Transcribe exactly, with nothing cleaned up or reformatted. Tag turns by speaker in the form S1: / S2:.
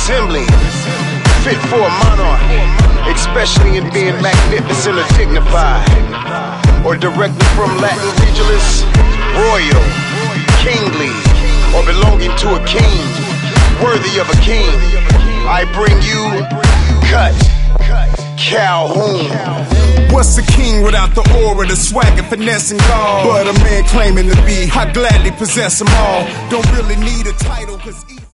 S1: resembling, fit for a monarch, especially in being magnificent or dignified, or directly from Latin regionalist, royal, kingly, or belonging to a king, worthy of a king. I bring you Cut Calhoun.
S2: What's a king without the aura, the swagger, finesse, and gall? But a man claiming to be, I gladly possess them all. Don't really need a title, cause